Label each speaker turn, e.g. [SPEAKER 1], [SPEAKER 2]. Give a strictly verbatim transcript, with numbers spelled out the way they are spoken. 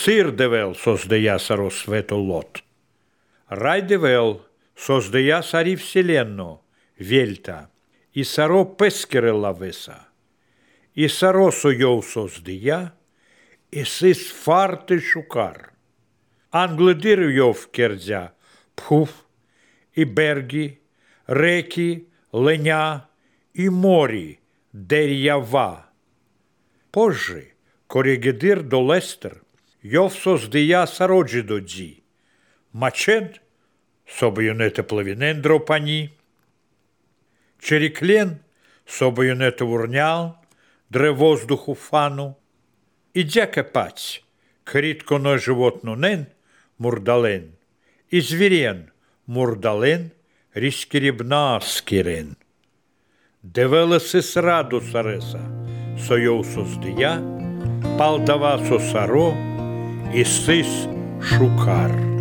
[SPEAKER 1] Сыр девел создая саро светолот. Рай девел создая сари вселенную, вельта, и саро пескере лавеса. И саро соев создая, и сыс фарты шукар. Англедир йов кердзя, пхув, и берги, реки, леня, и мори, дерьява. Позже, корегедир до Лестер, йов создая сароджидо дзи, мачед, собаюнете плавинен дропани, череклен, собаюнете урнял, дре воздуху фану, и дяка паць, критко на животнунен, мурдален, и зверен, мурдален, рискеребна скирен. Девела сыс раду сареса, соев создия, палдава сосаро, и сыс шукар.